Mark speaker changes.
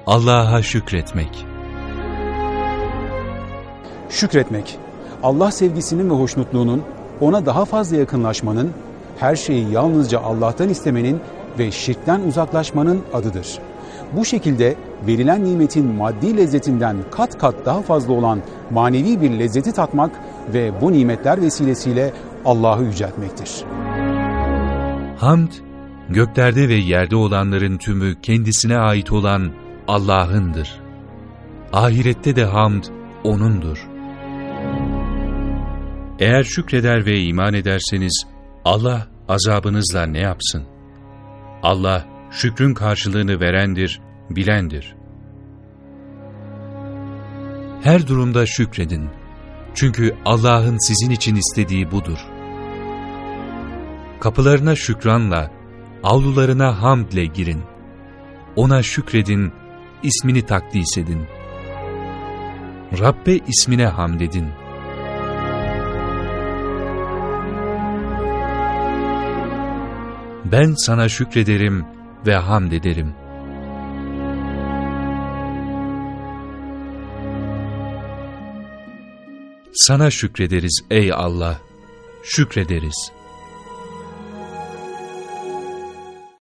Speaker 1: Allah'a şükretmek.
Speaker 2: Şükretmek, Allah sevgisinin ve hoşnutluğunun, ona daha fazla yakınlaşmanın, her şeyi yalnızca Allah'tan istemenin ve şirkten uzaklaşmanın adıdır. Bu şekilde verilen nimetin maddi lezzetinden kat kat daha fazla olan manevi bir lezzeti tatmak ve bu nimetler vesilesiyle Allah'ı yüceltmektir.
Speaker 1: Hamd, göklerde ve yerde olanların tümü kendisine ait olan Allah'ındır. Ahirette de hamd O'nundur. Eğer şükreder ve iman ederseniz Allah azabınızla ne yapsın? Allah şükrün karşılığını verendir, bilendir. Her durumda şükredin. Çünkü Allah'ın sizin için istediği budur. Kapılarına şükranla, avlularına hamdle girin. Ona şükredin, ismini takdis edin. Rabbe ismine hamd edin. Ben sana şükrederim ve hamd ederim. Sana şükrederiz ey Allah, şükrederiz.